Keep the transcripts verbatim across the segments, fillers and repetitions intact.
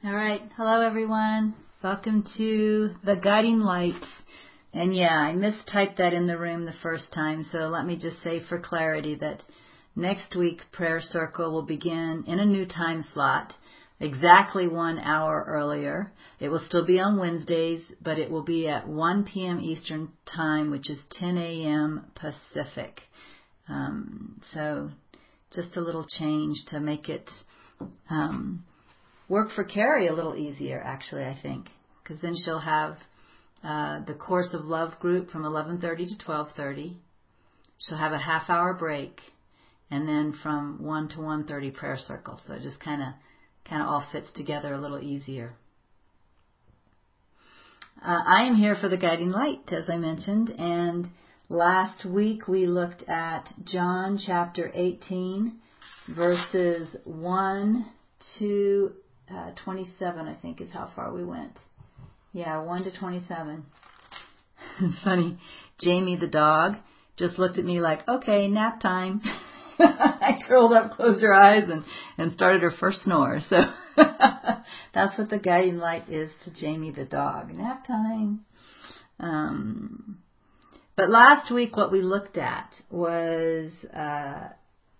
All right. Hello, everyone. Welcome to the Guiding Light. And yeah, I mistyped that in the room the first time, so let me just say for clarity that next week Prayer Circle will begin in a new time slot, exactly one hour earlier. It will still be on Wednesdays, but it will be at one p.m. Eastern Time, which is ten a.m. Pacific. Um, so just a little change to make it um, work for Carrie a little easier, actually, I think, because then she'll have uh, the Course of Love group from eleven thirty to twelve thirty. She'll have a half hour break, and then from one to one thirty Prayer Circle. So it just kind of kind of all fits together a little easier. Uh, I am here for the Guiding Light, as I mentioned, and last week we looked at John chapter eighteen, verses one to uh, twenty-seven, I think is how far we went. Yeah, one to twenty-seven. It's funny, Jamie the dog just looked at me like, okay, nap time. I curled up, closed her eyes, and, and started her first snore. So that's what the Guiding Light is to Jamie the dog. Nap time. Um, but last week what we looked at was uh,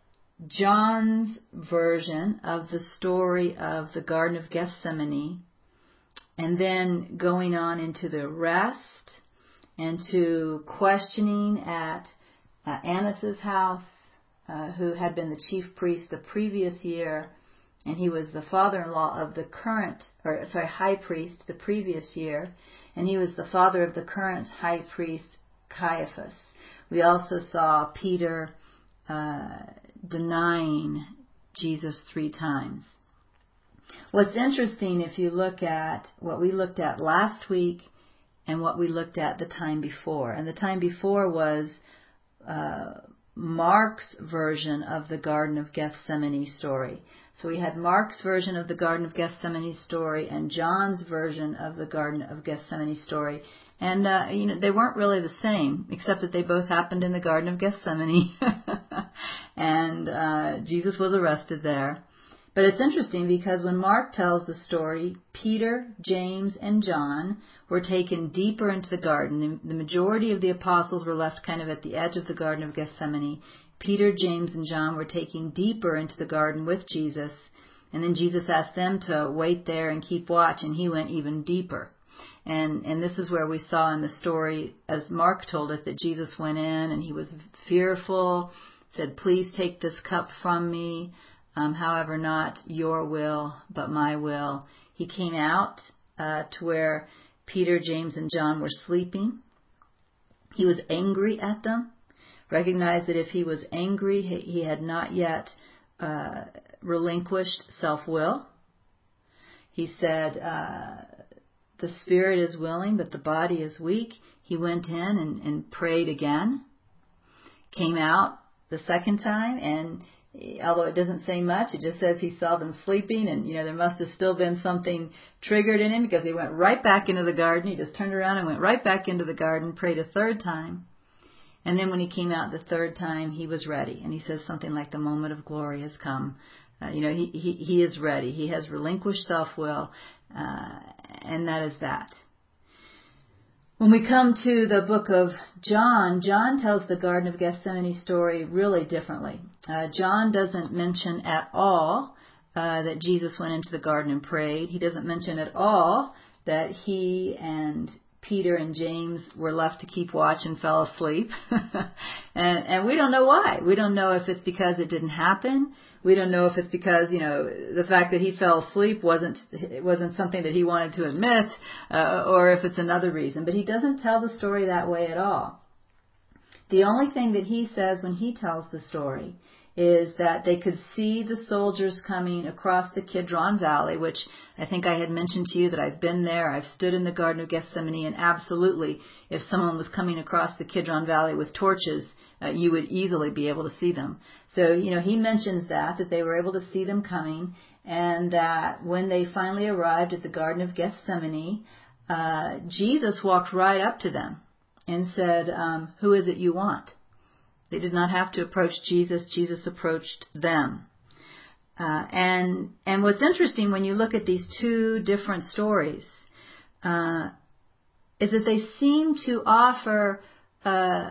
John's version of the story of the Garden of Gethsemane, and then going on into the rest and to questioning at uh, Annas' house, Uh, who had been the chief priest the previous year, and he was the father-in-law of the current, or sorry, high priest the previous year, and he was the father of the current high priest Caiaphas. We also saw Peter uh, denying Jesus three times. What's interesting, if you look at what we looked at last week and what we looked at the time before, and the time before was uh, Mark's version of the Garden of Gethsemane story. So we had Mark's version of the Garden of Gethsemane story and John's version of the Garden of Gethsemane story. And, uh, you know, they weren't really the same, except that they both happened in the Garden of Gethsemane. and uh, Jesus was arrested there. But it's interesting because when Mark tells the story, Peter, James, and John were taken deeper into the garden. The, the majority of the apostles were left kind of at the edge of the Garden of Gethsemane. Peter, James, and John were taken deeper into the garden with Jesus. And then Jesus asked them to wait there and keep watch, and he went even deeper. And and this is where we saw in the story, as Mark told it, that Jesus went in and he was fearful, said, "Please take this cup from me. Um, however, not your will, but my will." He came out uh, to where Peter, James, and John were sleeping. He was angry at them, recognized that if he was angry, he, he had not yet uh, relinquished self-will. He said, uh, the spirit is willing, but the body is weak. He went in and, and prayed again, came out the second time, and although it doesn't say much, it just says he saw them sleeping, and, you know, there must have still been something triggered in him because he went right back into the garden. He just turned around and went right back into the garden, prayed a third time. And then when he came out the third time, he was ready. And he says something like, the moment of glory has come. Uh, you know, he, he, he is ready. He has relinquished self-will, uh, and that is that. When we come to the book of John, John tells the Garden of Gethsemane story really differently. Uh, John doesn't mention at all uh, that Jesus went into the garden and prayed. He doesn't mention at all that he and Peter and James were left to keep watch and fell asleep. and, and we don't know why. We don't know if it's because it didn't happen. We don't know if it's because, you know, the fact that he fell asleep wasn't it wasn't something that he wanted to admit, uh, or if it's another reason. But he doesn't tell the story that way at all. The only thing that he says when he tells the story is that they could see the soldiers coming across the Kidron Valley, which I think I had mentioned to you that I've been there. I've stood in the Garden of Gethsemane, and absolutely, if someone was coming across the Kidron Valley with torches, uh, you would easily be able to see them. So, you know, he mentions that, that they were able to see them coming, and that when they finally arrived at the Garden of Gethsemane, uh, Jesus walked right up to them and said, um, "Who is it you want?" They did not have to approach Jesus. Jesus approached them. Uh, and and what's interesting when you look at these two different stories uh, is that they seem to offer uh,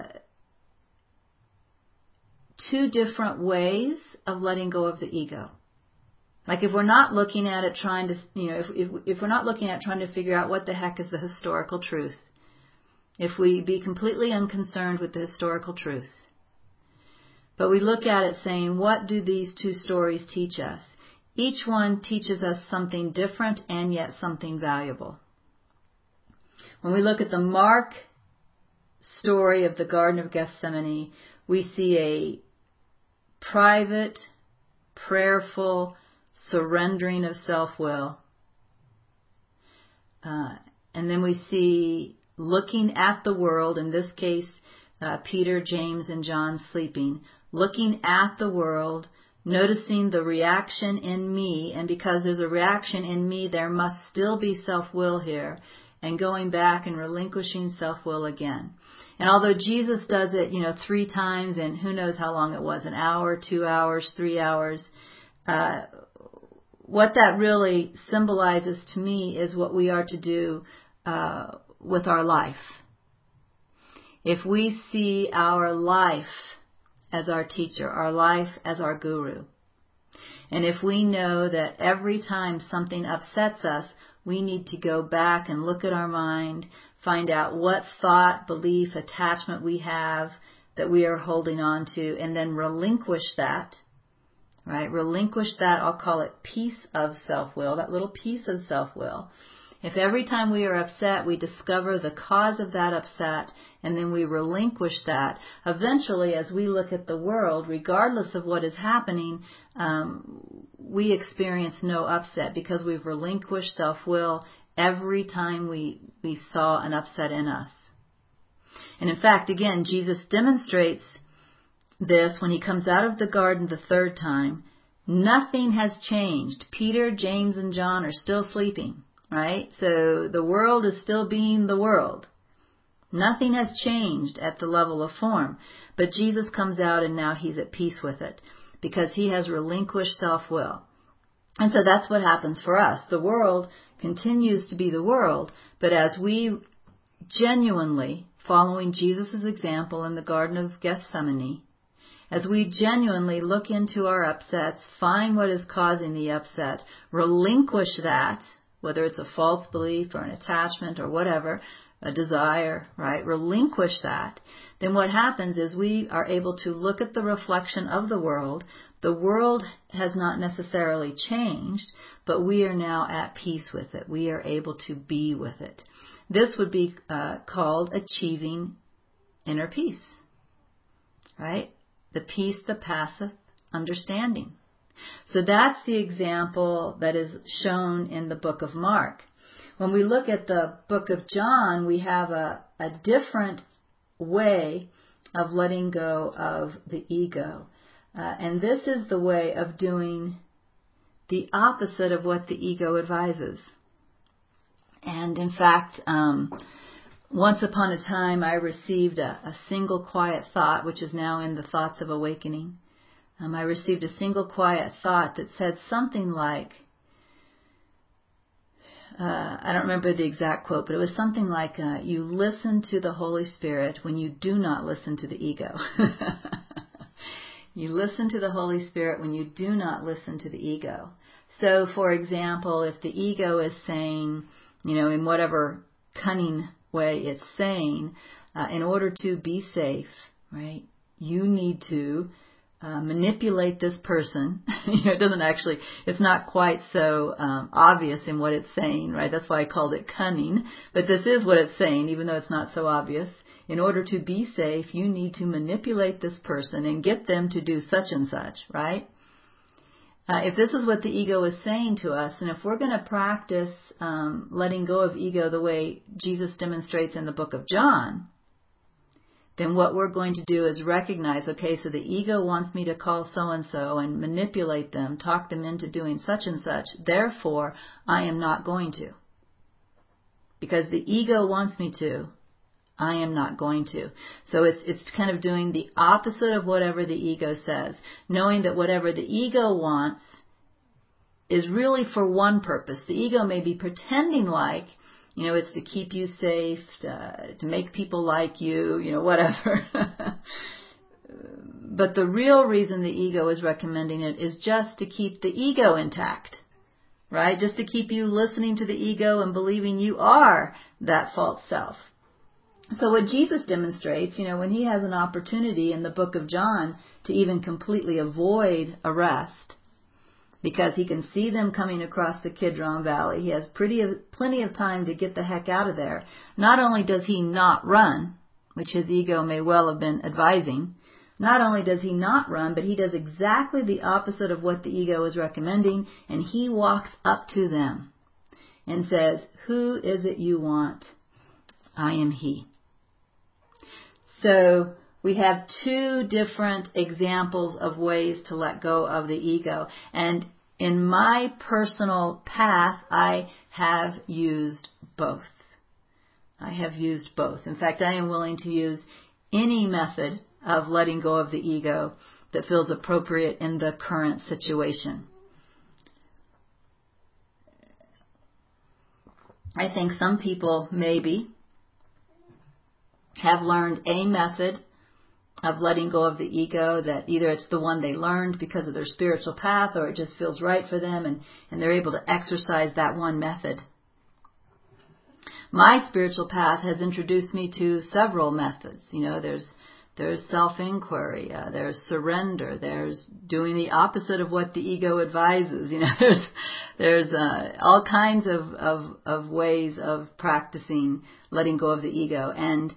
two different ways of letting go of the ego. Like if we're not looking at it trying to, you know, if, if if we're not looking at trying to figure out what the heck is the historical truth, if we be completely unconcerned with the historical truth, but we look at it saying, what do these two stories teach us? Each one teaches us something different and yet something valuable. When we look at the Mark story of the Garden of Gethsemane, we see a private, prayerful surrendering of self-will. Uh, and then we see looking at the world, in this case, uh, Peter, James, and John sleeping, looking at the world, noticing the reaction in me, and because there's a reaction in me, there must still be self-will here, and going back and relinquishing self-will again. And although Jesus does it, you know, three times, and who knows how long it was, an hour, two hours, three hours, uh, what that really symbolizes to me is what we are to do uh, with our life. If we see our life as our teacher, our life as our guru, and if we know that every time something upsets us, we need to go back and look at our mind, find out what thought, belief, attachment we have that we are holding on to, and then relinquish that, right? Relinquish that, I'll call it piece of self-will, that little piece of self-will. If every time we are upset, we discover the cause of that upset, and then we relinquish that, eventually as we look at the world, regardless of what is happening, um, we experience no upset because we've relinquished self-will every time we, we saw an upset in us. And in fact, again, Jesus demonstrates this when he comes out of the garden the third time. Nothing has changed. Peter, James, and John are still sleeping, right? So the world is still being the world. Nothing has changed at the level of form. But Jesus comes out and now he's at peace with it because he has relinquished self-will. And so that's what happens for us. The world continues to be the world, but as we genuinely, following Jesus' example in the Garden of Gethsemane, as we genuinely look into our upsets, find what is causing the upset, relinquish that, whether it's a false belief or an attachment or whatever, a desire, right? Relinquish that. Then what happens is we are able to look at the reflection of the world. The world has not necessarily changed, but we are now at peace with it. We are able to be with it. This would be uh, called achieving inner peace, right? The peace that passeth understanding. So that's the example that is shown in the book of Mark. When we look at the book of John, we have a, a different way of letting go of the ego. Uh, and this is the way of doing the opposite of what the ego advises. And in fact, um, once upon a time I received a, a single quiet thought, which is now in the Thoughts of Awakening. Um, I received a single quiet thought that said something like, Uh, I don't remember the exact quote, but it was something like, uh, you listen to the Holy Spirit when you do not listen to the ego. You listen to the Holy Spirit when you do not listen to the ego. So, for example, if the ego is saying, you know, in whatever cunning way it's saying, uh, in order to be safe, right, you need to Uh, manipulate this person. You know, it doesn't actually, it's not quite so um, obvious in what it's saying, right? That's why I called it cunning. But this is what it's saying, even though it's not so obvious. In order to be safe, you need to manipulate this person and get them to do such and such, right? Uh, if this is what the ego is saying to us, and if we're going to practice um, letting go of ego the way Jesus demonstrates in the book of John, then what we're going to do is recognize, okay, so the ego wants me to call so-and-so and manipulate them, talk them into doing such and such. Therefore, I am not going to. Because the ego wants me to, I am not going to. So it's it's kind of doing the opposite of whatever the ego says, knowing that whatever the ego wants is really for one purpose. The ego may be pretending like, you know, it's to keep you safe, to, to make people like you, you know, whatever. But the real reason the ego is recommending it is just to keep the ego intact, right? Just to keep you listening to the ego and believing you are that false self. So what Jesus demonstrates, you know, when he has an opportunity in the book of John to even completely avoid arrest, because he can see them coming across the Kidron Valley, he has pretty plenty of time to get the heck out of there. Not only does he not run, which his ego may well have been advising, not only does he not run, but he does exactly the opposite of what the ego is recommending, and he walks up to them and says, "Who is it you want? I am he." So we have two different examples of ways to let go of the ego. And in my personal path, I have used both. I have used both. In fact, I am willing to use any method of letting go of the ego that feels appropriate in the current situation. I think some people maybe have learned a method of letting go of the ego that either it's the one they learned because of their spiritual path or it just feels right for them, and, and they're able to exercise that one method. My spiritual path has introduced me to several methods. You know, there's There's self-inquiry, uh, there's surrender, there's doing the opposite of what the ego advises. You know, there's there's uh, all kinds of, of of ways of practicing letting go of the ego. And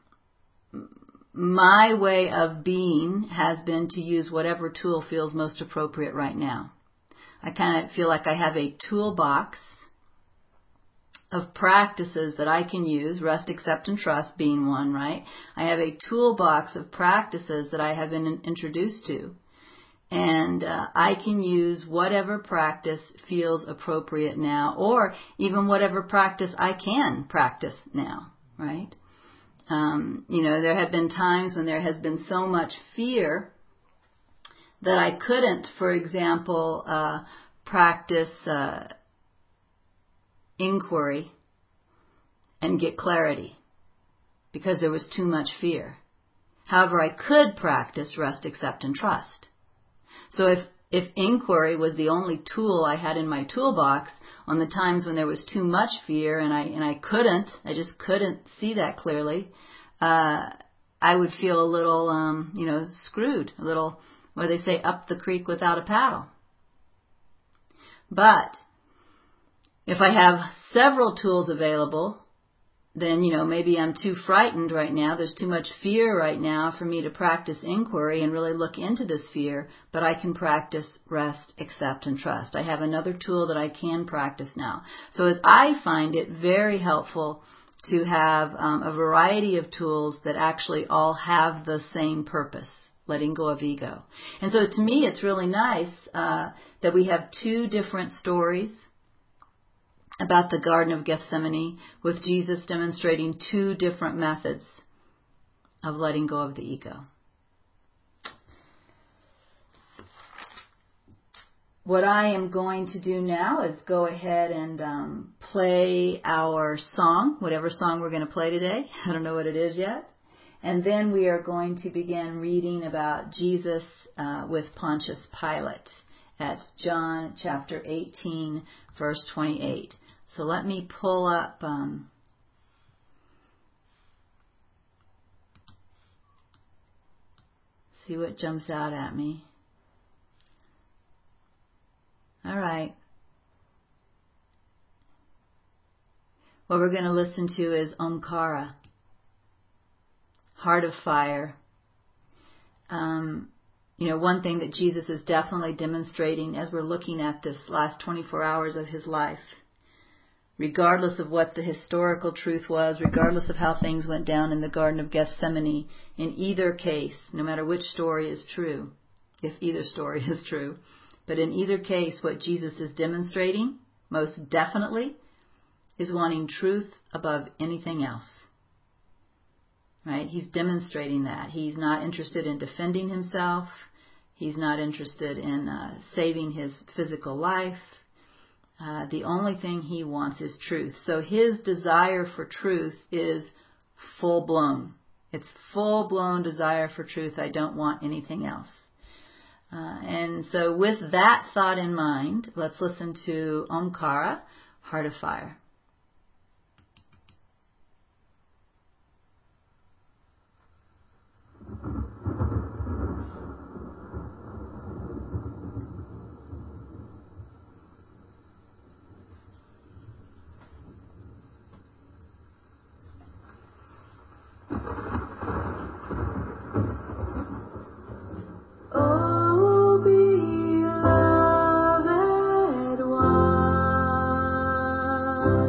my way of being has been to use whatever tool feels most appropriate right now. I kind of feel like I have a toolbox of practices that I can use, rest, accept, and trust being one, right? I have a toolbox of practices that I have been introduced to. And uh, I can use whatever practice feels appropriate now, or even whatever practice I can practice now, right? Um, you know, there have been times when there has been so much fear that I couldn't, for example, uh, practice uh, inquiry and get clarity because there was too much fear. However, I could practice rest, accept, and trust. So if, if inquiry was the only tool I had in my toolbox on the times when there was too much fear and I and I couldn't, I just couldn't see that clearly, uh, I would feel a little, um, you know, screwed, a little, what do they say, up the creek without a paddle. But if I have several tools available, then, you know, maybe I'm too frightened right now. There's too much fear right now for me to practice inquiry and really look into this fear, but I can practice rest, accept, and trust. I have another tool that I can practice now. So as I find it very helpful to have um, a variety of tools that actually all have the same purpose, letting go of ego. And so to me, it's really nice uh, that we have two different stories about the Garden of Gethsemane, with Jesus demonstrating two different methods of letting go of the ego. What I am going to do now is go ahead and um, play our song, whatever song we're going to play today. I don't know what it is yet. And then we are going to begin reading about Jesus uh, with Pontius Pilate at John chapter eighteen, verse twenty-eight. So let me pull up um, see what jumps out at me. All right. What we're going to listen to is Omkara, Heart of Fire. Um, you know, one thing that Jesus is definitely demonstrating as we're looking at this last twenty-four hours of his life, regardless of what the historical truth was, regardless of how things went down in the Garden of Gethsemane, in either case, no matter which story is true, if either story is true, but in either case, what Jesus is demonstrating, most definitely, is wanting truth above anything else. Right? He's demonstrating that. He's not interested in defending himself. He's not interested in uh, saving his physical life. Uh, the only thing he wants is truth. So his desire for truth is full-blown. It's full-blown desire for truth. I don't want anything else. Uh, and so with that thought in mind, let's listen to Omkara, Heart of Fire. Beloved one.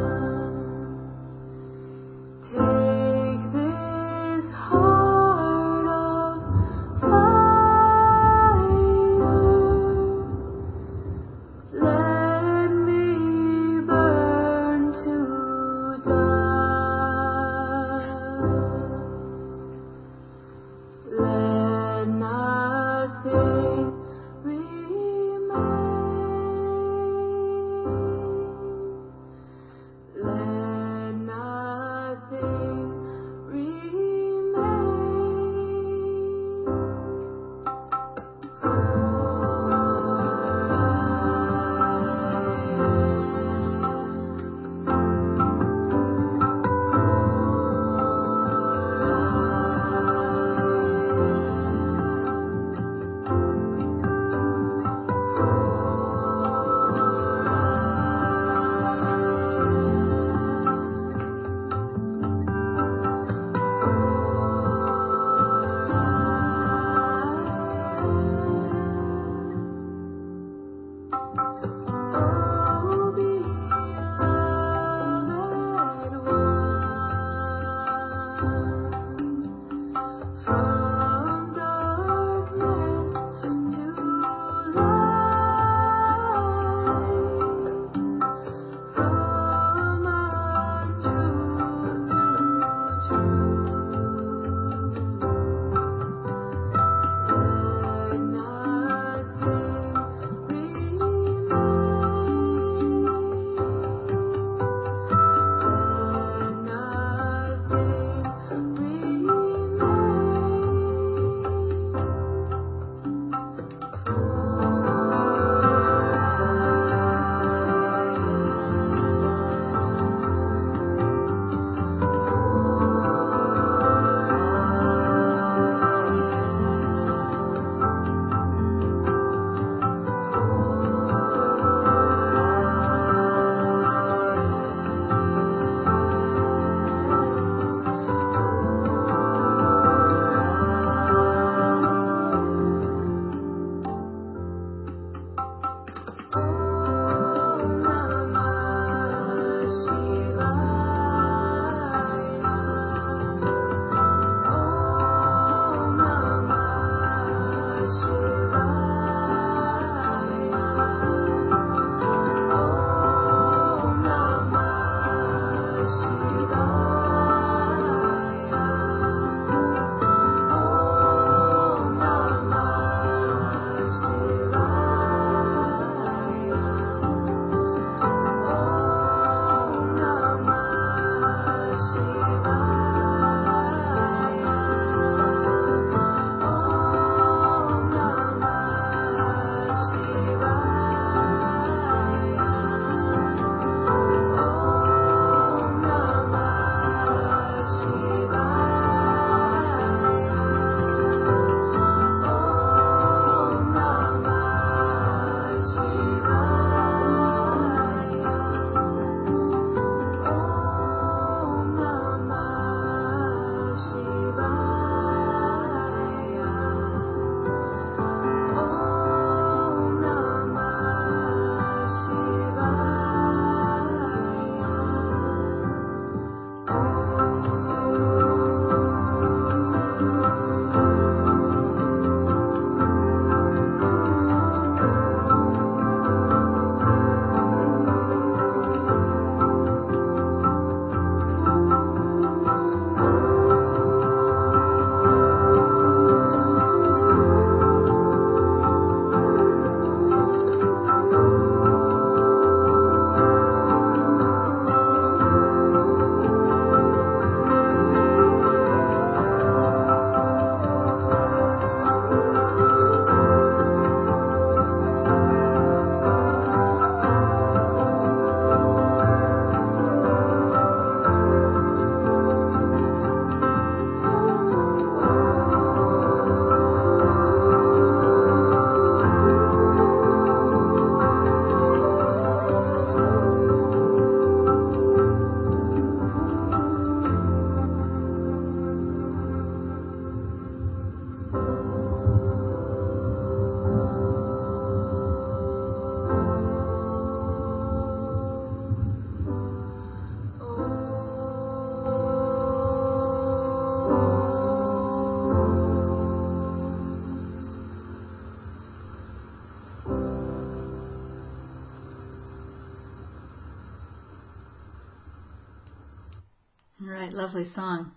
All right, lovely song.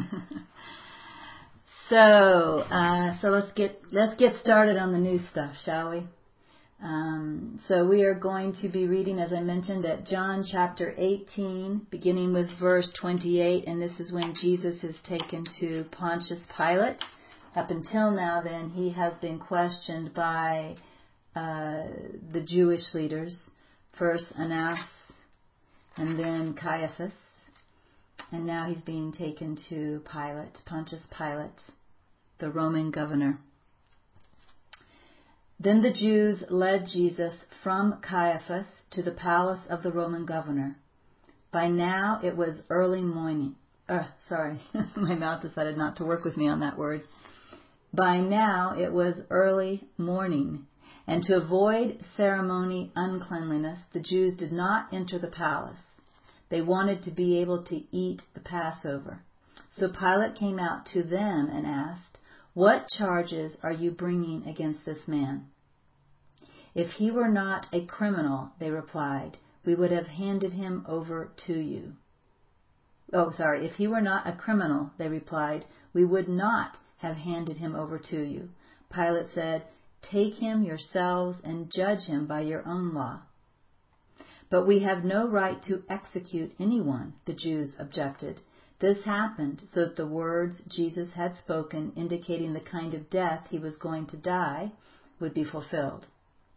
so, uh, so let's get let's get started on the new stuff, shall we? Um, so we are going to be reading, as I mentioned, at John chapter eighteen, beginning with verse twenty-eight, and this is when Jesus is taken to Pontius Pilate. Up until now, then, he has been questioned by uh, the Jewish leaders, first Annas, and then Caiaphas, and now he's being taken to Pilate, Pontius Pilate, the Roman governor. Then the Jews led Jesus from Caiaphas to the palace of the Roman governor. By now it was early morning. Uh, sorry, my mouth decided not to work with me on that word. By now it was early morning, and to avoid ceremony uncleanliness, the Jews did not enter the palace. They wanted to be able to eat the Passover. So Pilate came out to them and asked, "What charges are you bringing against this man?" "If he were not a criminal," they replied, "we would have handed him over to you." Oh, sorry. "If he were not a criminal," they replied, "we would not have handed him over to you." Pilate said, "Take him yourselves and judge him by your own law." "But we have no right to execute anyone," the Jews objected. This happened so that the words Jesus had spoken, indicating the kind of death he was going to die, would be fulfilled.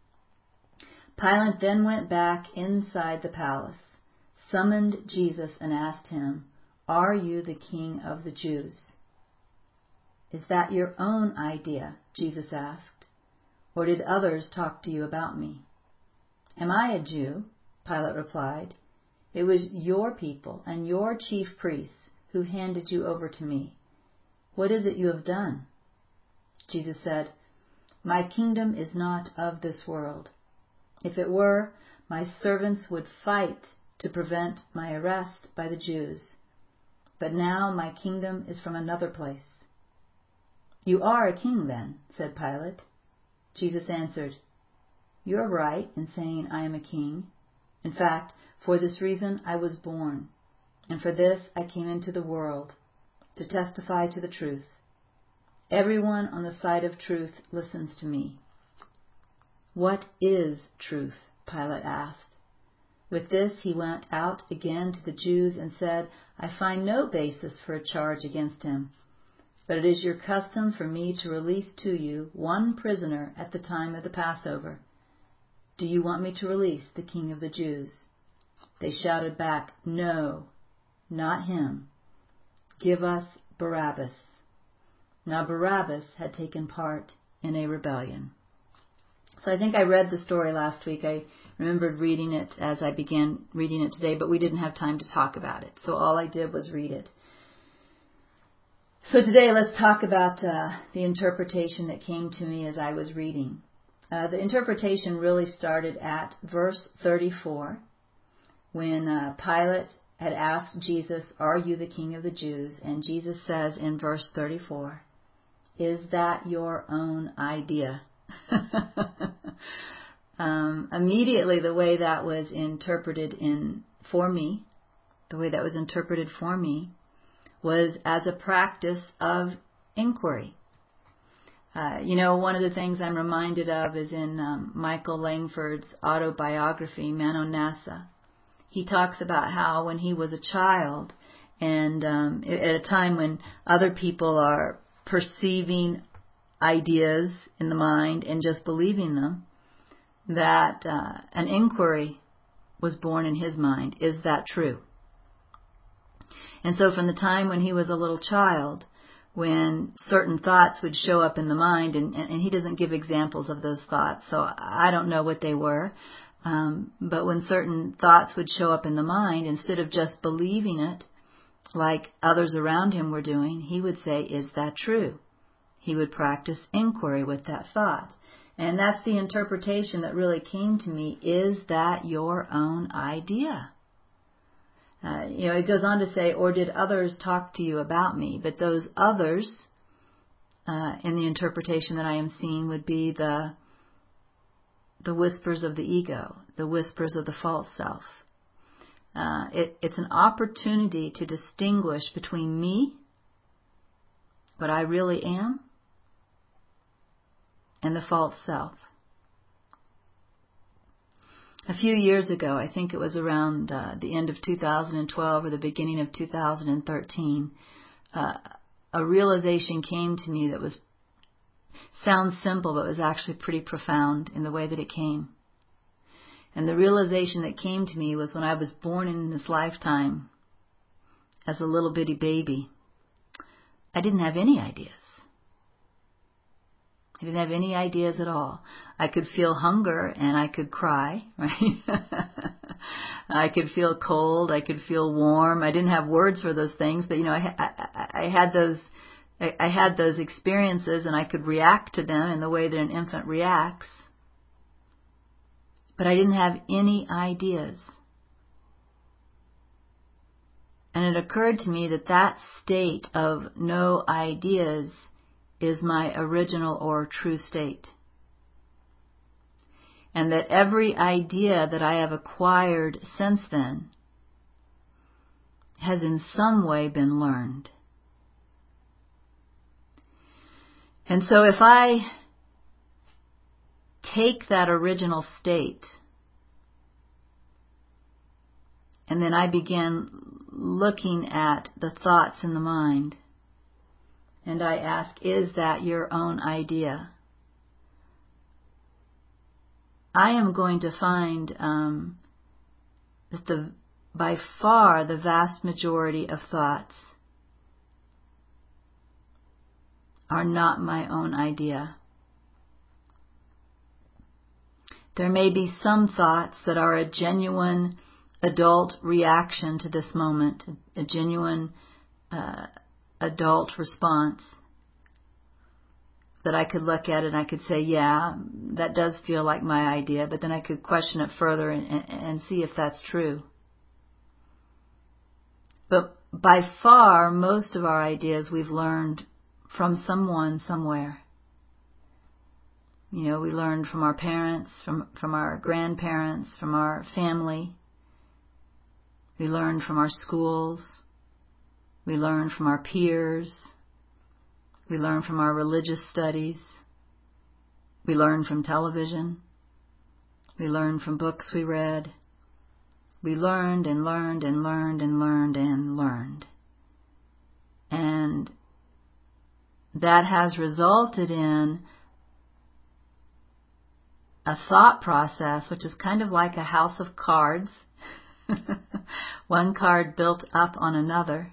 Pilate then went back inside the palace, summoned Jesus, and asked him, "Are you the king of the Jews?" "Is that your own idea?" Jesus asked. "Or did others talk to you about me?" "Am I a Jew?" Pilate replied. "It was your people and your chief priests who handed you over to me. What is it you have done?" Jesus said, "My kingdom is not of this world. If it were, my servants would fight to prevent my arrest by the Jews. But now my kingdom is from another place." "You are a king then," said Pilate. Jesus answered, "You are right in saying I am a king. In fact, for this reason I was born, and for this I came into the world, to testify to the truth. Everyone on the side of truth listens to me." "What is truth?" Pilate asked. With this he went out again to the Jews and said, "I find no basis for a charge against him. But it is your custom for me to release to you one prisoner at the time of the Passover. Do you want me to release the King of the Jews?" They shouted back, "No, not him. Give us Barabbas." Now Barabbas had taken part in a rebellion. So I think I read the story last week. I remembered reading it as I began reading it today, but we didn't have time to talk about it. So all I did was read it. So today let's talk about uh, the interpretation that came to me as I was reading. Uh, the interpretation really started at verse thirty-four, when uh, Pilate had asked Jesus, "Are you the king of the Jews?" And Jesus says in verse thirty-four, "Is that your own idea?" um, immediately the way that was interpreted in for me, the way that was interpreted for me, was as a practice of inquiry. Uh, you know, one of the things I'm reminded of is in um, Michael Langford's autobiography, Mano-Nasa. He talks about how when he was a child, and um, at a time when other people are perceiving ideas in the mind and just believing them, that uh, an inquiry was born in his mind. Is that true? And so from the time when he was a little child, when certain thoughts would show up in the mind, and, and he doesn't give examples of those thoughts, so I don't know what they were, um, but when certain thoughts would show up in the mind, instead of just believing it like others around him were doing, he would say, "Is that true?" He would practice inquiry with that thought. And that's the interpretation that really came to me. Is that your own idea? Uh, you know, it goes on to say, "Or did others talk to you about me?" But those others, uh, in the interpretation that I am seeing, would be the the whispers of the ego, the whispers of the false self. Uh, it, it's an opportunity to distinguish between me, what I really am, and the false self. A few years ago, I think it was around uh, the end of two thousand twelve or the beginning of two thousand thirteen, uh, a realization came to me that was, sounds simple, but was actually pretty profound in the way that it came. And the realization that came to me was when I was born in this lifetime as a little bitty baby, I didn't have any ideas. I didn't have any ideas at all. I could feel hunger and I could cry, right? I could feel cold. I could feel warm. I didn't have words for those things, but you know, I, I, I had those, I, I had those experiences, and I could react to them in the way that an infant reacts. But I didn't have any ideas. And it occurred to me that that state of no ideas is my original or true state. And that every idea that I have acquired since then has in some way been learned. And so if I take that original state and then I begin looking at the thoughts in the mind, and I ask, is that your own idea? I am going to find um, that the by far the vast majority of thoughts are not my own idea. There may be some thoughts that are a genuine adult reaction to this moment, a genuine uh, adult response, that I could look at it and I could say, yeah, that does feel like my idea, but then I could question it further and, and, and see if that's true. But by far, most of our ideas we've learned from someone, somewhere. You know, we learned from our parents, from, from our grandparents, from our family. We learned from our schools. We learn from our peers. We learn from our religious studies. We learn from television. We learn from books we read. We learned and learned and learned and learned and learned. And that has resulted in a thought process which is kind of like a house of cards. One card built up on another.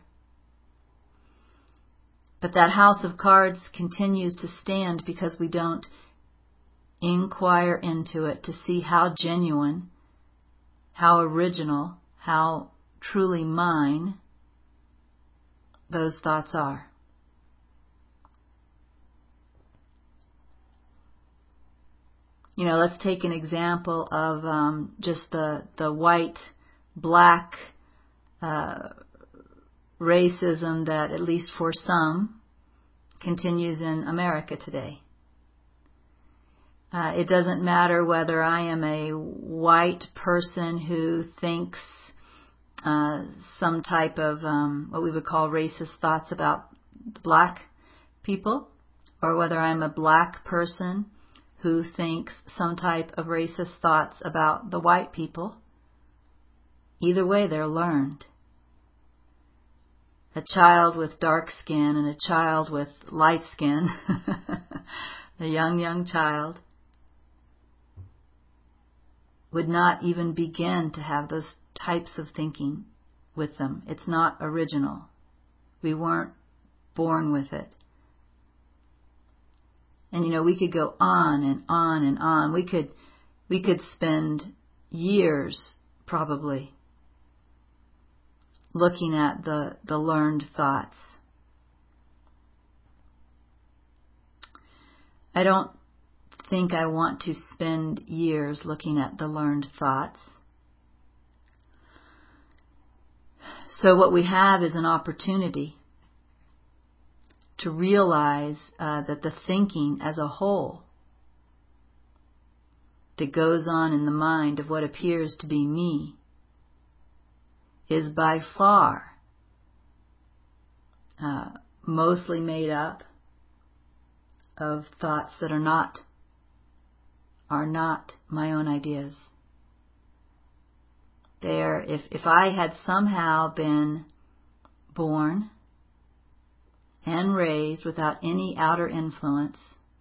But that house of cards continues to stand because we don't inquire into it to see how genuine, how original, how truly mine those thoughts are. You know, let's take an example of um, just the, the white, black uh, racism that, at least for some, continues in America today. Uh, it doesn't matter whether I am a white person who thinks uh, some type of um, what we would call racist thoughts about black people, or whether I'm a black person who thinks some type of racist thoughts about the white people. Either way, they're learned. A child with dark skin and a child with light skin, a young, young child, would not even begin to have those types of thinking with them. It's not original. We weren't born with it. And you know, we could go on and on and on. We could, we could spend years probably looking at the, the learned thoughts. I don't think I want to spend years looking at the learned thoughts. So what we have is an opportunity to realize uh, that the thinking as a whole that goes on in the mind of what appears to be me is by far uh, mostly made up of thoughts that are not are not my own ideas. They are, if if I had somehow been born and raised without any outer influence,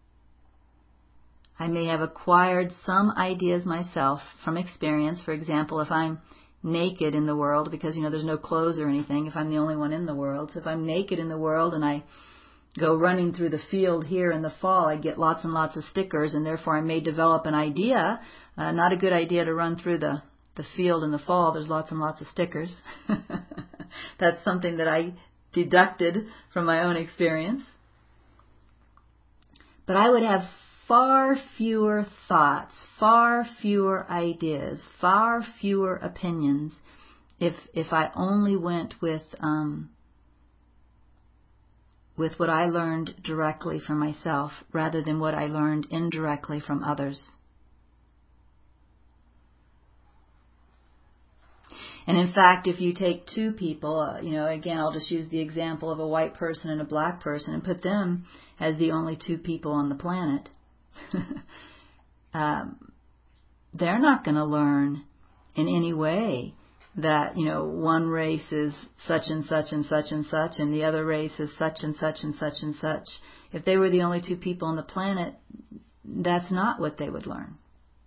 I may have acquired some ideas myself from experience. For example, if I'm naked in the world, because, you know, there's no clothes or anything, if I'm the only one in the world. So if I'm naked in the world and I go running through the field here in the fall, I get lots and lots of stickers, and therefore I may develop an idea. Uh, not a good idea to run through the, the field in the fall. There's lots and lots of stickers. That's something that I deducted from my own experience. But I would have far fewer thoughts, far fewer ideas, far fewer opinions if if I only went with um, with what I learned directly from myself rather than what I learned indirectly from others. And in fact, if you take two people, uh, you know, again, I'll just use the example of a white person and a black person and put them as the only two people on the planet. um, they're not going to learn in any way that, you know, one race is such and such and such and such and the other race is such and such and such and such. If they were the only two people on the planet, that's not what they would learn.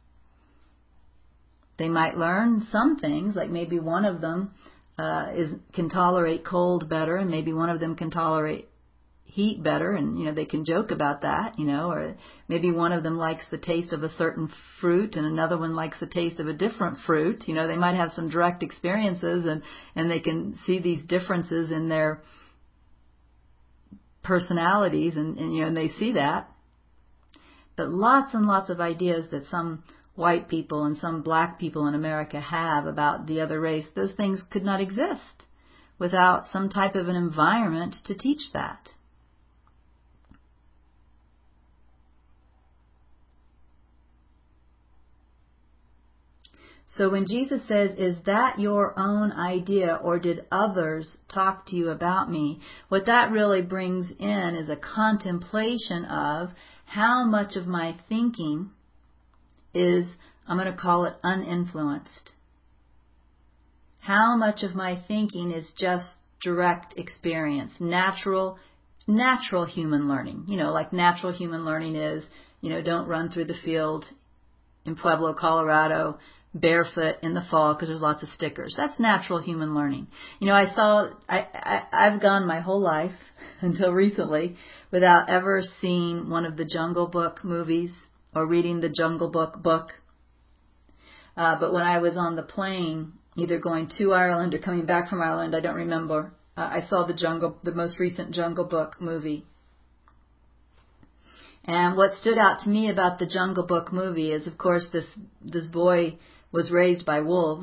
They might learn some things, like maybe one of them uh, is can tolerate cold better, and maybe one of them can tolerate heat better, and, you know, they can joke about that, you know, or maybe one of them likes the taste of a certain fruit and another one likes the taste of a different fruit. You know, they might have some direct experiences, and, and they can see these differences in their personalities, and, and, you know, and they see that. But lots and lots of ideas that some white people and some black people in America have about the other race, those things could not exist without some type of an environment to teach that. So when Jesus says, "Is that your own idea, or did others talk to you about me?" what that really brings in is a contemplation of how much of my thinking is, I'm going to call it, uninfluenced. How much of my thinking is just direct experience, natural, natural human learning. You know, like natural human learning is, you know, don't run through the field in Pueblo, Colorado, barefoot in the fall because there's lots of stickers. That's natural human learning. You know, I saw, I, I, I've gone my whole life until recently without ever seeing one of the Jungle Book movies or reading the Jungle Book book. Uh, but when I was on the plane, either going to Ireland or coming back from Ireland, I don't remember, uh, I saw the Jungle, the most recent Jungle Book movie. And what stood out to me about the Jungle Book movie is, of course, this this boy was raised by wolves.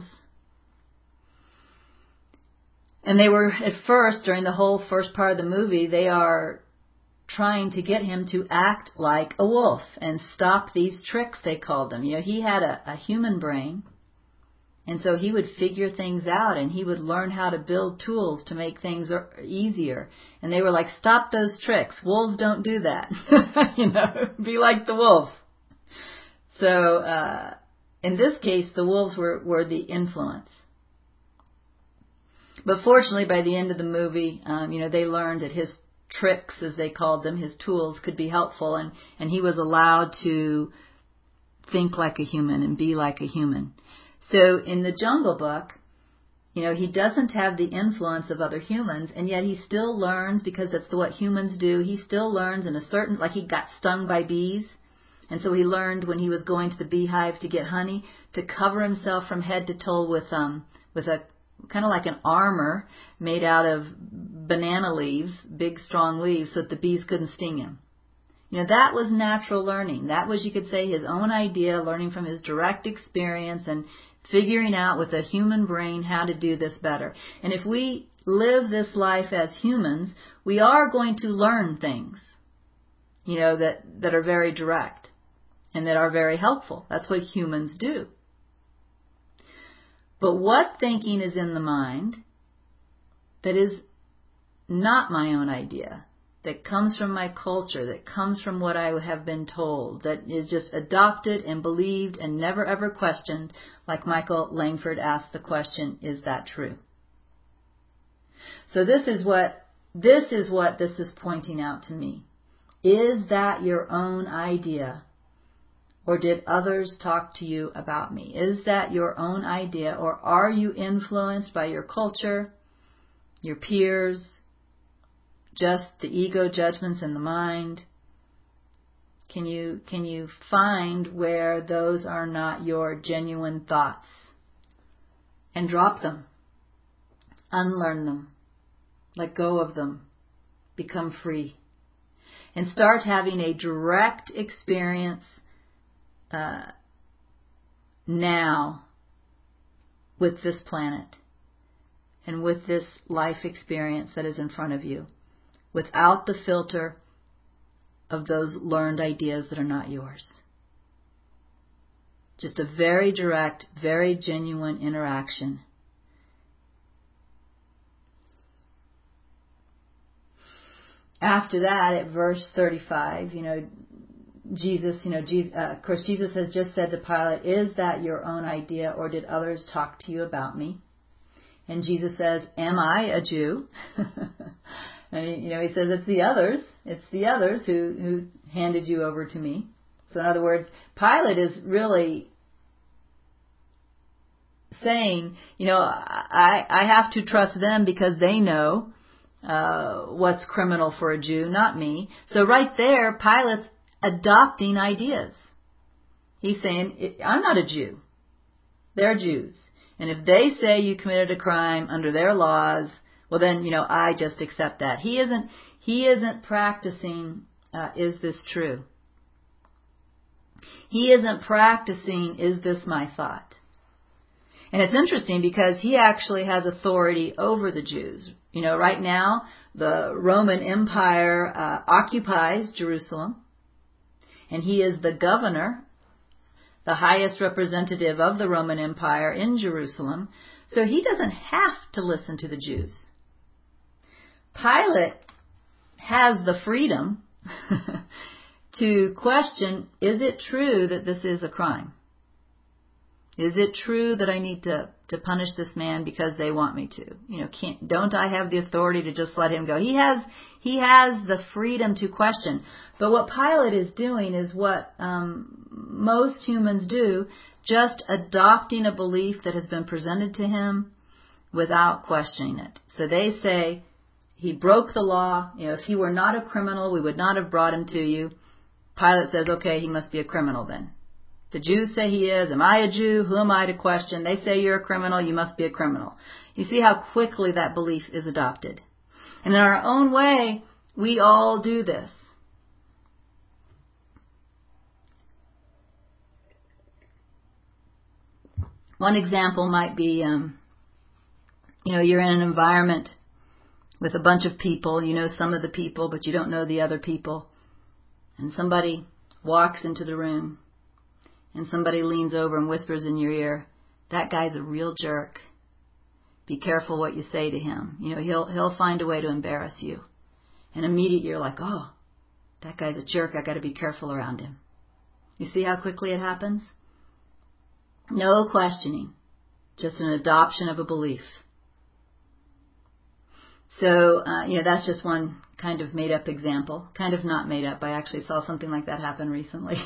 And they were, at first, during the whole first part of the movie, they are trying to get him to act like a wolf and stop these tricks, they called them. You know, he had a, a human brain, and so he would figure things out, and he would learn how to build tools to make things easier. And they were like, "Stop those tricks. Wolves don't do that." You know, be like the wolf. So, uh, in this case, the wolves were, were the influence. But fortunately, by the end of the movie, um, you know, they learned that his tricks, as they called them, his tools, could be helpful, and, and he was allowed to think like a human and be like a human. So in the Jungle Book, you know, he doesn't have the influence of other humans, and yet he still learns, because that's what humans do. He still learns in a certain, like he got stung by bees, and so he learned when he was going to the beehive to get honey to cover himself from head to toe with um with a kind of like an armor made out of banana leaves, big strong leaves, so that the bees couldn't sting him. You know, that was natural learning. That was, you could say, his own idea, learning from his direct experience and figuring out with a human brain how to do this better. And if we live this life as humans, we are going to learn things, you know, that, that are very direct and that are very helpful. That's what humans do. But what thinking is in the mind that is not my own idea, that comes from my culture, that comes from what I have been told, that is just adopted and believed and never ever questioned, like Michael Langford asked the question, is that true? So this is what this is what this is pointing out to me. Is that your own idea? Or did others talk to you about me? Is that your own idea, or are you influenced by your culture, your peers, just the ego judgments in the mind? Can you can you find where those are not your genuine thoughts and drop them, unlearn them, let go of them, become free, and start having a direct experience uh, now with this planet and with this life experience that is in front of you, without the filter of those learned ideas that are not yours. Just a very direct, very genuine interaction. After that, at verse thirty-five, you know, Jesus, you know, Jesus, uh, of course, Jesus has just said to Pilate, is that your own idea, or did others talk to you about me? And Jesus says, am I a Jew? And, you know, he says, it's the others. It's the others who, who handed you over to me. So in other words, Pilate is really saying, you know, I, I have to trust them because they know uh, what's criminal for a Jew, not me. So right there, Pilate's adopting ideas. He's saying, I'm not a Jew. They're Jews. And if they say you committed a crime under their laws, well then, you know, I just accept that. He isn't, he isn't practicing, uh, is this true? He isn't practicing, is this my thought? And it's interesting because he actually has authority over the Jews. You know, right now, the Roman Empire uh, occupies Jerusalem, and he is the governor, the highest representative of the Roman Empire in Jerusalem, so he doesn't have to listen to the Jews. Pilate has the freedom to question, is it true that this is a crime? Is it true that I need to, to punish this man because they want me to? You know, can't, don't I have the authority to just let him go? He has, he has the freedom to question. But what Pilate is doing is what um, most humans do, just adopting a belief that has been presented to him without questioning it. So they say, he broke the law. You know, if he were not a criminal, we would not have brought him to you. Pilate says, okay, he must be a criminal then. The Jews say he is. Am I a Jew? Who am I to question? They say you're a criminal. You must be a criminal. You see how quickly that belief is adopted. And in our own way, we all do this. One example might be, um, you know, you're in an environment with a bunch of people. You know some of the people, but you don't know the other people. And somebody walks into the room. And somebody leans over and whispers in your ear, that guy's a real jerk. Be careful what you say to him. You know, he'll he'll find a way to embarrass you. And immediately you're like, oh, that guy's a jerk. I got to be careful around him. You see how quickly it happens? No questioning. Just an adoption of a belief. So, uh, you know, that's just one kind of made-up example. Kind of not made up. I actually saw something like that happen recently.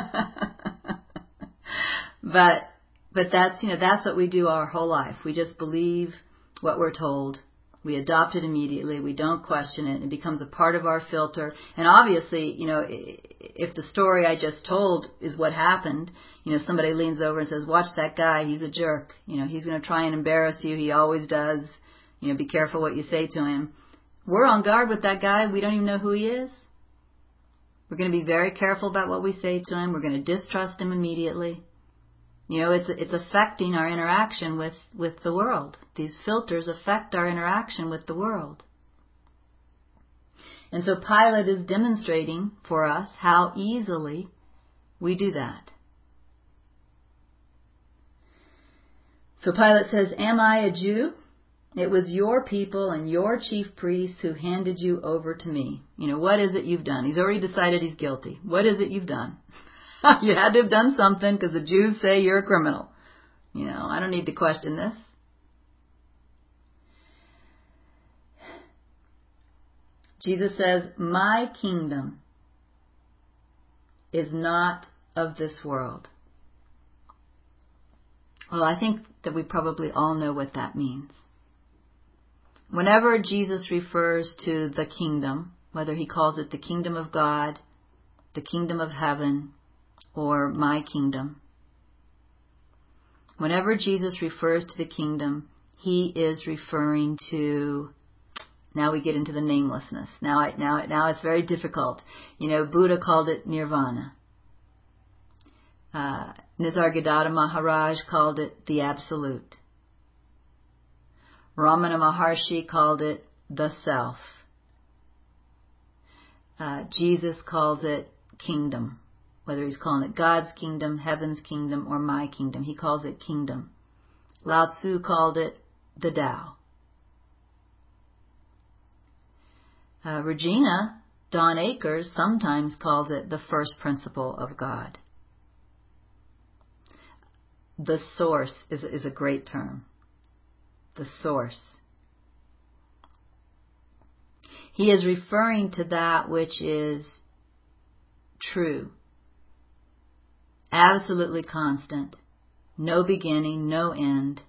But but that's, you know, that's what we do our whole life. We just believe what we're told. We adopt it immediately. We don't question it. It becomes a part of our filter. And obviously, you know, if the story I just told is what happened, you know, somebody leans over and says, watch that guy, he's a jerk. You know, he's going to try and embarrass you. He always does. You know, be careful what you say to him. We're on guard with that guy. We don't even know who he is. We're going to be very careful about what we say to him. We're going to distrust him immediately. You know, it's it's affecting our interaction with, with the world. These filters affect our interaction with the world. And so Pilate is demonstrating for us how easily we do that. So Pilate says, am I a Jew? It was your people and your chief priests who handed you over to me. You know, what is it you've done? He's already decided he's guilty. What is it you've done? You had to have done something because the Jews say you're a criminal. You know, I don't need to question this. Jesus says, my kingdom is not of this world. Well, I think that we probably all know what that means. Whenever Jesus refers to the kingdom, whether he calls it the kingdom of God, the kingdom of heaven, or my kingdom, whenever Jesus refers to the kingdom, he is referring to, now we get into the namelessness. Now, I, now, now it's very difficult. You know, Buddha called it nirvana. Uh, Nisargadatta Maharaj called it the absolute. Ramana Maharshi called it the self. Uh, Jesus calls it kingdom. Whether he's calling it God's kingdom, heaven's kingdom, or my kingdom, he calls it kingdom. Lao Tzu called it the Tao. Uh, Regina Dawn Akers sometimes calls it the first principle of God. The source is, is a great term. The source. He is referring to that which is true, absolutely constant, no beginning, no end.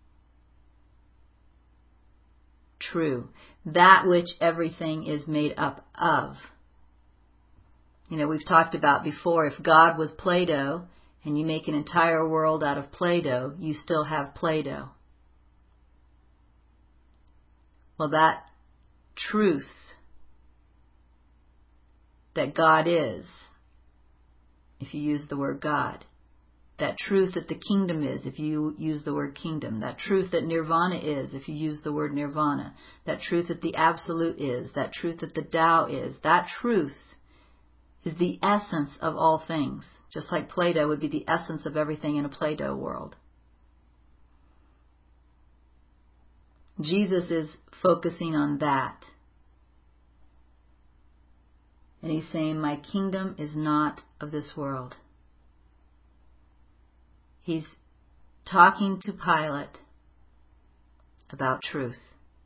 True. That which everything is made up of. You know, we've talked about before, if God was Play-Doh and you make an entire world out of Play-Doh, you still have Play-Doh. Well, that truth that God is, if you use the word God, that truth that the kingdom is, if you use the word kingdom, that truth that nirvana is, if you use the word nirvana, that truth that the absolute is, that truth that the Tao is, that truth is the essence of all things, just like Play-Doh would be the essence of everything in a Play-Doh world. Jesus is focusing on that. And he's saying, my kingdom is not of this world. He's talking to Pilate about truth.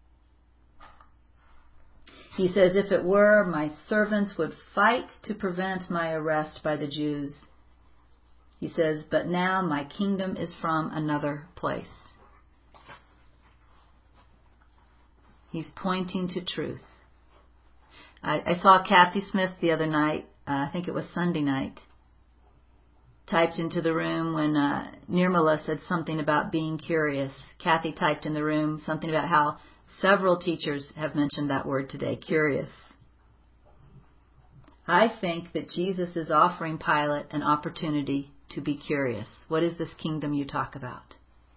He says, if it were, my servants would fight to prevent my arrest by the Jews. He says, but now my kingdom is from another place. He's pointing to truth. I, I saw Kathy Smith the other night, uh, I think it was Sunday night, typed into the room when uh, Nirmala said something about being curious. Kathy typed in the room something about how several teachers have mentioned that word today, curious. I think that Jesus is offering Pilate an opportunity to be curious. What is this kingdom you talk about?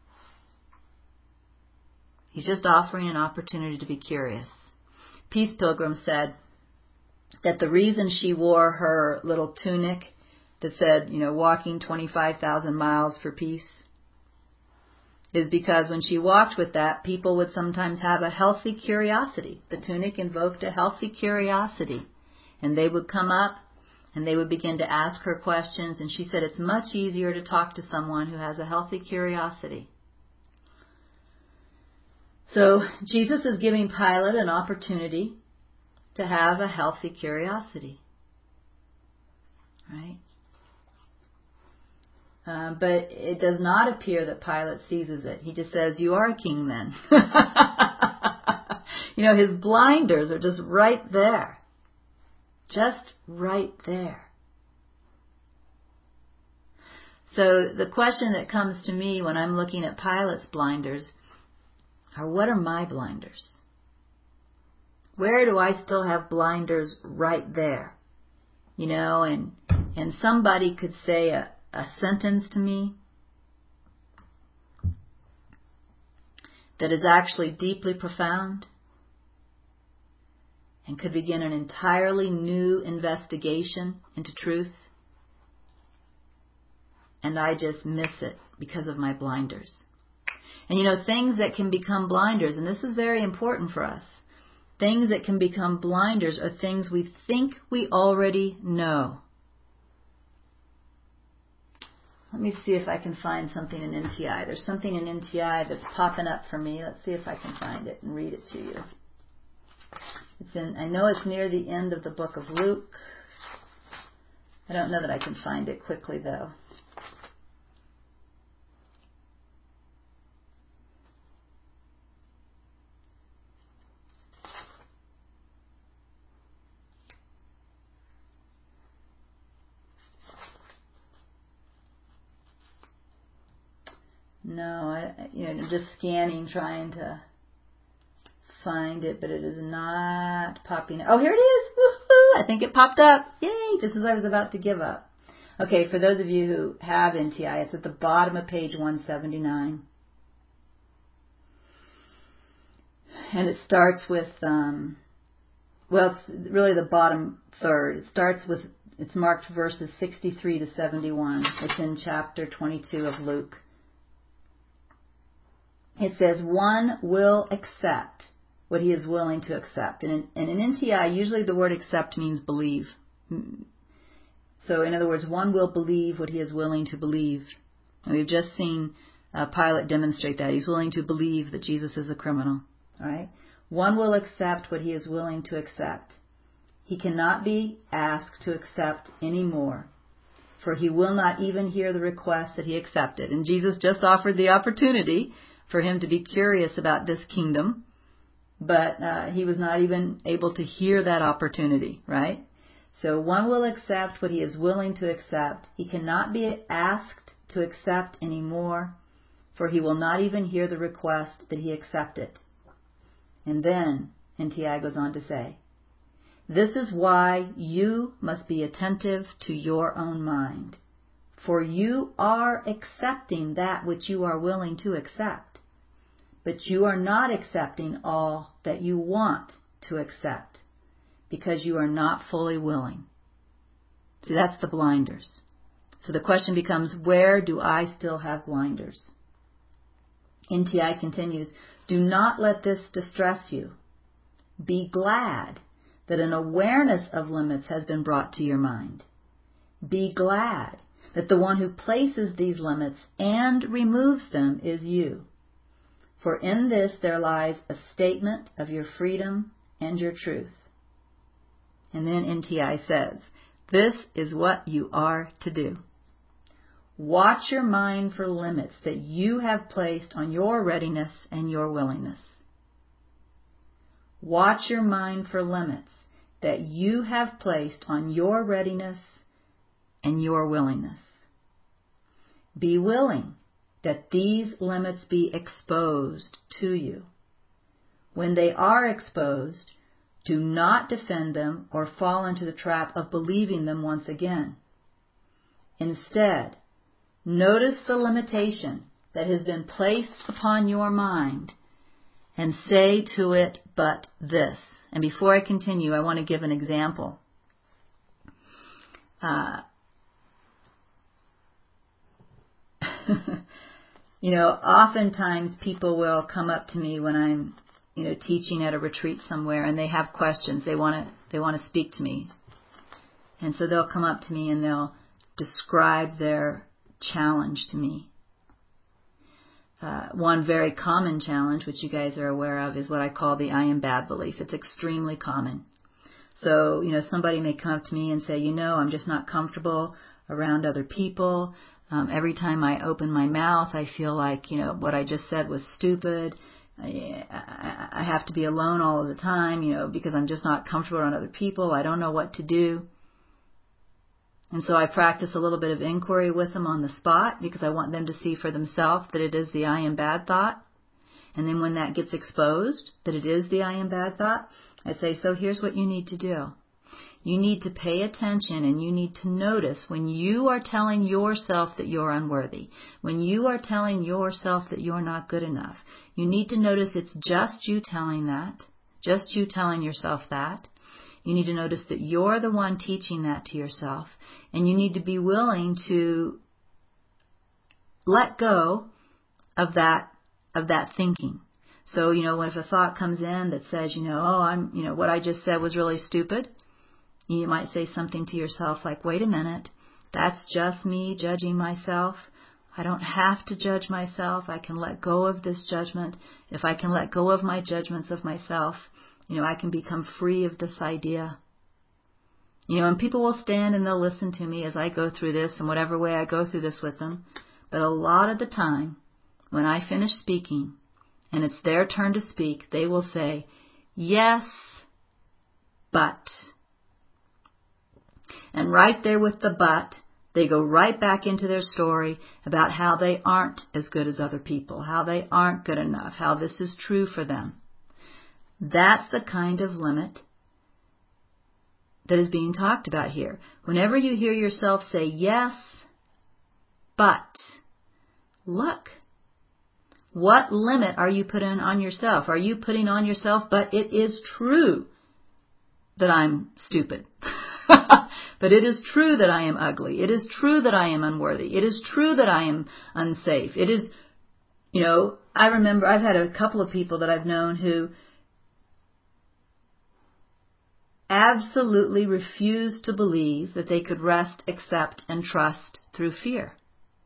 He's just offering an opportunity to be curious. Peace Pilgrim said that the reason she wore her little tunic that said, you know, walking twenty-five thousand miles for peace is because when she walked with that, people would sometimes have a healthy curiosity. The tunic invoked a healthy curiosity. And they would come up and they would begin to ask her questions. And she said it's much easier to talk to someone who has a healthy curiosity. So Jesus is giving Pilate an opportunity to have a healthy curiosity. Right? Uh, but it does not appear that Pilate seizes it. He just says, you are a king then. You know, his blinders are just right there. Just right there. So the question that comes to me when I'm looking at Pilate's blinders are, what are my blinders? Where do I still have blinders right there? You know, and and somebody could say a, a sentence to me that is actually deeply profound and could begin an entirely new investigation into truth, and I just miss it because of my blinders. And you know, things that can become blinders, and this is very important for us, things that can become blinders are things we think we already know. Let me see if I can find something in N T I. There's something in N T I that's popping up for me. Let's see if I can find it and read it to you. It's in, I know it's near the end of the book of Luke. I don't know that I can find it quickly, though. No, I, you know, I'm just scanning, trying to find it, but it is not popping up. Oh, here it is! Woo-hoo! I think it popped up. Yay! Just as I was about to give up. Okay, for those of you who have N T I, it's at the bottom of page one seventy-nine. And it starts with, um, well, it's really the bottom third. It starts with, it's marked verses sixty-three to seventy-one. It's in chapter twenty-two of Luke. It says, one will accept what he is willing to accept. And in, and in N T I, usually the word accept means believe. So in other words, one will believe what he is willing to believe. And we've just seen uh, Pilate demonstrate that. He's willing to believe that Jesus is a criminal. All right? One will accept what he is willing to accept. He cannot be asked to accept any more, for he will not even hear the request that he accepted. And Jesus just offered the opportunity for him to be curious about this kingdom, but uh, he was not even able to hear that opportunity, right? So one will accept what he is willing to accept. He cannot be asked to accept any more, for he will not even hear the request that he accepted. And then N T I goes on to say, this is why you must be attentive to your own mind, for you are accepting that which you are willing to accept. But you are not accepting all that you want to accept because you are not fully willing. See, that's the blinders. So the question becomes, where do I still have blinders? N T I continues, do not let this distress you. Be glad that an awareness of limits has been brought to your mind. Be glad that the one who places these limits and removes them is you. For in this there lies a statement of your freedom and your truth. And then N T I says, this is what you are to do. Watch your mind for limits that you have placed on your readiness and your willingness. Watch your mind for limits that you have placed on your readiness and your willingness. Be willing that these limits be exposed to you. When they are exposed, do not defend them or fall into the trap of believing them once again. Instead, notice the limitation that has been placed upon your mind and say to it but this. And before I continue, I want to give an example. Uh, You know, oftentimes people will come up to me when I'm, you know, teaching at a retreat somewhere, and they have questions. They want to, they want to speak to me. And so they'll come up to me and they'll describe their challenge to me. Uh, one very common challenge, which you guys are aware of, is what I call the I am bad belief. It's extremely common. So, you know, somebody may come up to me and say, you know, I'm just not comfortable around other people. Um, every time I open my mouth, I feel like, you know, what I just said was stupid. I, I, I have to be alone all of the time, you know, because I'm just not comfortable around other people. I don't know what to do. And so I practice a little bit of inquiry with them on the spot because I want them to see for themselves that it is the I am bad thought. And then when that gets exposed, that it is the I am bad thought, I say, so here's what you need to do. You need to pay attention and you need to notice when you are telling yourself that you're unworthy, when you are telling yourself that you're not good enough. You need to notice it's just you telling that, just you telling yourself that. You need to notice that you're the one teaching that to yourself, and you need to be willing to let go of that of that thinking. So, you know, if a thought comes in that says, you know, oh, I'm, you know, what I just said was really stupid, you might say something to yourself like, wait a minute, that's just me judging myself. I don't have to judge myself. I can let go of this judgment. If I can let go of my judgments of myself, you know, I can become free of this idea. You know, and people will stand and they'll listen to me as I go through this in whatever way I go through this with them. But a lot of the time, when I finish speaking and it's their turn to speak, they will say, yes, but. And right there with the but, they go right back into their story about how they aren't as good as other people, how they aren't good enough, how this is true for them. That's the kind of limit that is being talked about here. Whenever you hear yourself say, yes, but, look, what limit are you putting on yourself? Are you putting on yourself, but it is true that I'm stupid. But it is true that I am ugly. It is true that I am unworthy. It is true that I am unsafe. It is, you know, I remember I've had a couple of people that I've known who absolutely refused to believe that they could rest, accept, and trust through fear.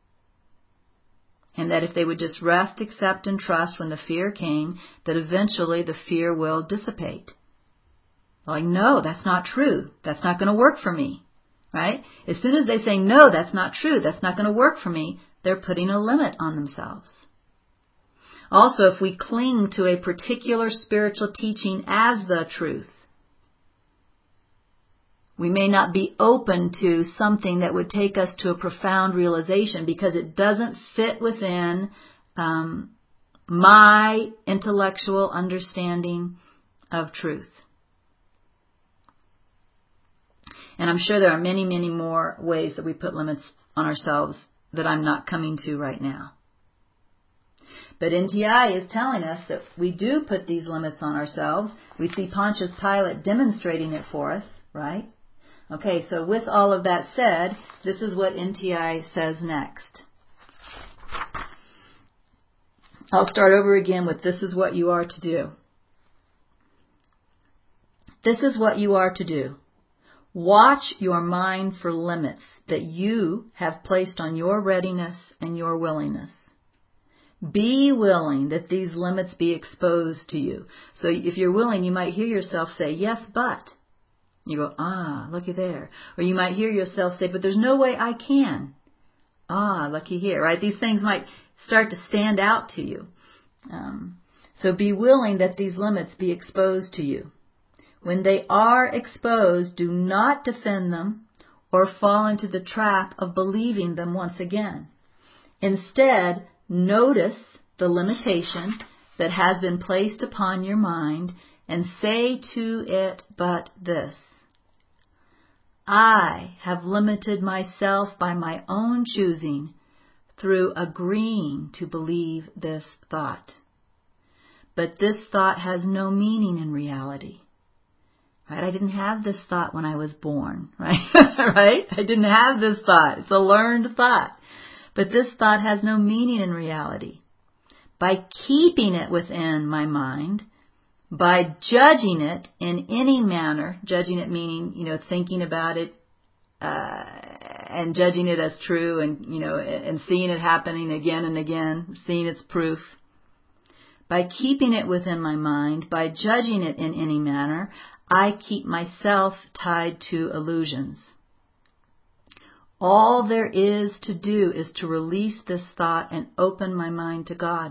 And that if they would just rest, accept, and trust when the fear came, that eventually the fear will dissipate. Like, no, that's not true. That's not going to work for me. Right? As soon as they say, no, that's not true, that's not going to work for me, they're putting a limit on themselves. Also, if we cling to a particular spiritual teaching as the truth, we may not be open to something that would take us to a profound realization because it doesn't fit within um, my intellectual understanding of truth. And I'm sure there are many, many more ways that we put limits on ourselves that I'm not coming to right now. But N T I is telling us that we do put these limits on ourselves. We see Pontius Pilate demonstrating it for us, right? Okay, so with all of that said, this is what N T I says next. I'll start over again with this is what you are to do. This is what you are to do. Watch your mind for limits that you have placed on your readiness and your willingness. Be willing that these limits be exposed to you. So if you're willing, you might hear yourself say, yes, but. You go, ah, looky there. Or you might hear yourself say, but there's no way I can. Ah, looky here, right? These things might start to stand out to you. Um, so be willing that these limits be exposed to you. When they are exposed, do not defend them or fall into the trap of believing them once again. Instead, notice the limitation that has been placed upon your mind and say to it but this: I have limited myself by my own choosing through agreeing to believe this thought. But this thought has no meaning in reality. Right? I didn't have this thought when I was born, right? Right? I didn't have this thought. It's a learned thought. But this thought has no meaning in reality. By keeping it within my mind, by judging it in any manner, judging it meaning, you know, thinking about it, uh, and judging it as true and, you know, and seeing it happening again and again, seeing its proof. By keeping it within my mind, by judging it in any manner, I keep myself tied to illusions. All there is to do is to release this thought and open my mind to God.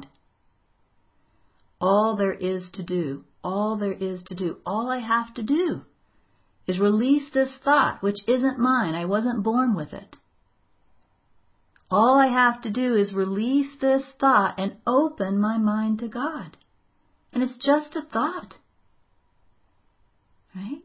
All there is to do, all there is to do, all I have to do is release this thought, which isn't mine. I wasn't born with it. All I have to do is release this thought and open my mind to God. And it's just a thought. Right?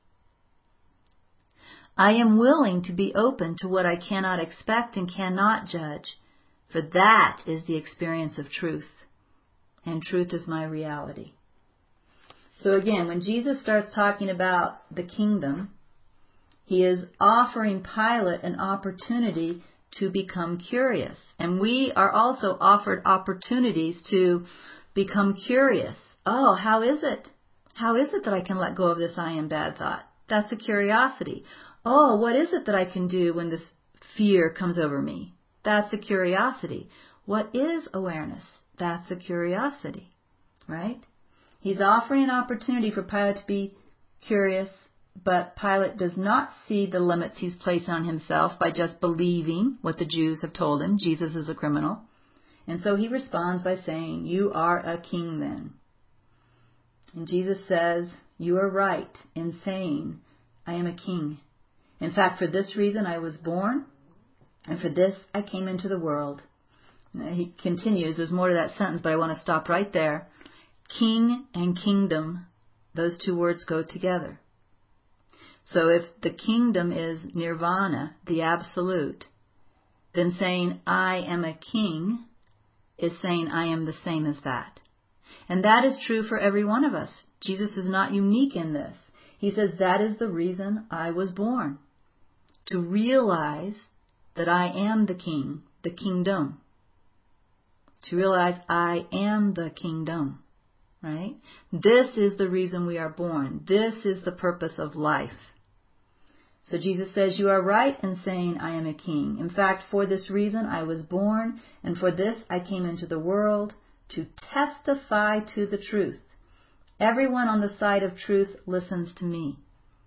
I am willing to be open to what I cannot expect and cannot judge, for that is the experience of truth, and truth is my reality. So again, when Jesus starts talking about the kingdom, he is offering Pilate an opportunity to become curious. And we are also offered opportunities to become curious. Oh, how is it? How is it that I can let go of this I am bad thought? That's a curiosity. Oh, what is it that I can do when this fear comes over me? That's a curiosity. What is awareness? That's a curiosity, right? He's offering an opportunity for Pilate to be curious, but Pilate does not see the limits he's placed on himself by just believing what the Jews have told him. Jesus is a criminal. And so he responds by saying, "You are a king then." And Jesus says, "You are right in saying, I am a king. In fact, for this reason I was born, and for this I came into the world." Now, he continues, there's more to that sentence, but I want to stop right there. King and kingdom, those two words go together. So if the kingdom is nirvana, the absolute, then saying I am a king is saying I am the same as that. And that is true for every one of us. Jesus is not unique in this. He says that is the reason I was born. To realize that I am the king, the kingdom. To realize I am the kingdom. Right? This is the reason we are born. This is the purpose of life. So Jesus says, you are right in saying I am a king. In fact, for this reason I was born, and for this I came into the world, to testify to the truth. Everyone on the side of truth listens to me.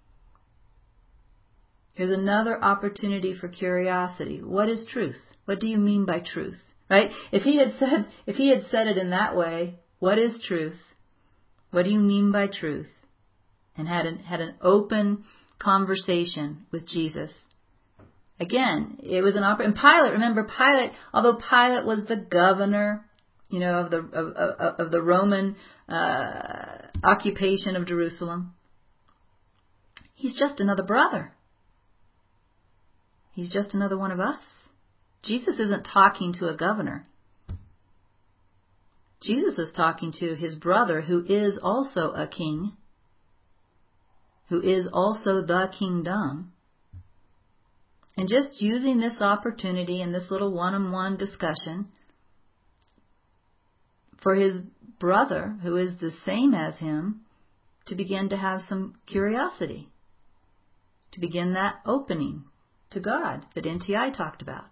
Here's another opportunity for curiosity. What is truth? What do you mean by truth? Right? If he had said, if he had said it in that way, what is truth? What do you mean by truth? And had an, had an open conversation with Jesus. Again, it was an opportunity. And Pilate, remember Pilate, although Pilate was the governor, you know, of the of, of, of the Roman uh, occupation of Jerusalem, he's just another brother. He's just another one of us. Jesus isn't talking to a governor. Jesus is talking to his brother, who is also a king, who is also the kingdom. And just using this opportunity and this little one-on-one discussion for his brother, who is the same as him, to begin to have some curiosity, to begin that opening to God that N T I talked about.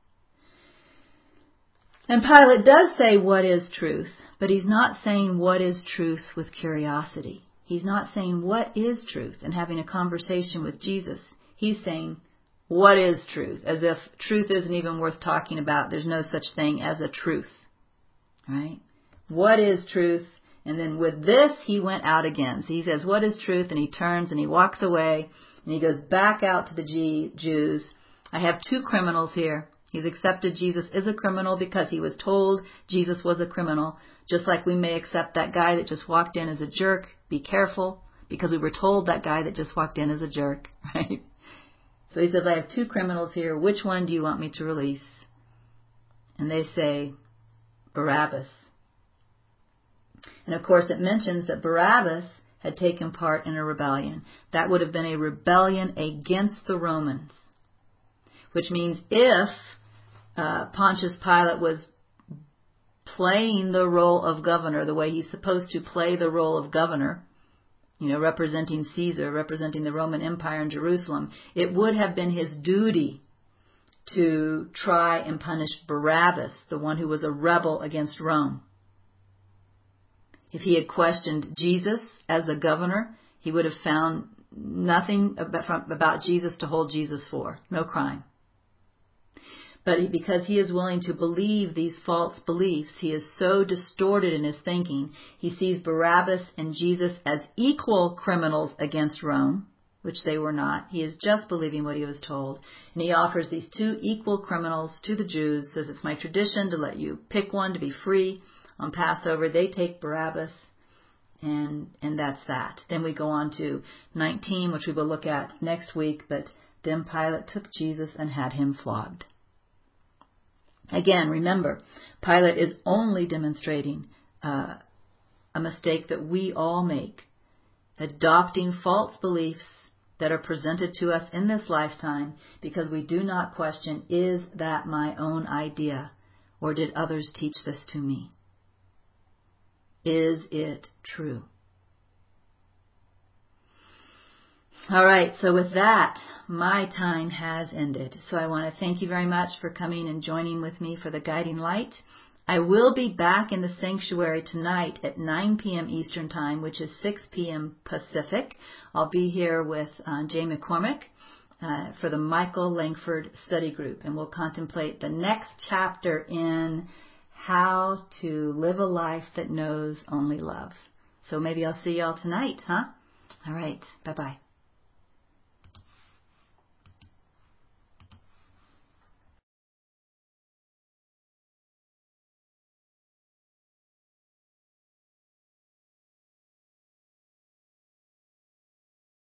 And Pilate does say what is truth, but he's not saying what is truth with curiosity. He's not saying what is truth and having a conversation with Jesus. He's saying what is truth, as if truth isn't even worth talking about. There's no such thing as a truth, right? What is truth? And then with this, he went out again. So he says, what is truth? And he turns and he walks away and he goes back out to the G- Jews. I have two criminals here. He's accepted Jesus is a criminal because he was told Jesus was a criminal. Just like we may accept that guy that just walked in as a jerk. Be careful, because we were told that guy that just walked in as a jerk, right? So he says, I have two criminals here. Which one do you want me to release? And they say, Barabbas. And of course it mentions that Barabbas had taken part in a rebellion. That would have been a rebellion against the Romans. Which means if uh, Pontius Pilate was playing the role of governor the way he's supposed to play the role of governor, you know, representing Caesar, representing the Roman Empire in Jerusalem, it would have been his duty to try and punish Barabbas, the one who was a rebel against Rome. If he had questioned Jesus as a governor, he would have found nothing about, about Jesus to hold Jesus for. No crime. But because he is willing to believe these false beliefs, he is so distorted in his thinking, he sees Barabbas and Jesus as equal criminals against Rome, which they were not. He is just believing what he was told. And he offers these two equal criminals to the Jews, says it's my tradition to let you pick one to be free on Passover. They take Barabbas, and and that's that. Then we go on to nineteen, which we will look at next week, but then Pilate took Jesus and had him flogged. Again, remember, Pilate is only demonstrating uh, a mistake that we all make, adopting false beliefs that are presented to us in this lifetime because we do not question, is that my own idea, or did others teach this to me? Is it true? All right, so with that, my time has ended. So I want to thank you very much for coming and joining with me for the Guiding Light. I will be back in the sanctuary tonight at nine p.m. Eastern Time, which is six p.m. Pacific. I'll be here with uh, Jay McCormick uh, for the Michael Langford Study Group, and we'll contemplate the next chapter in How to Live a Life That Knows Only Love. So maybe I'll see y'all tonight, huh? All right, bye-bye.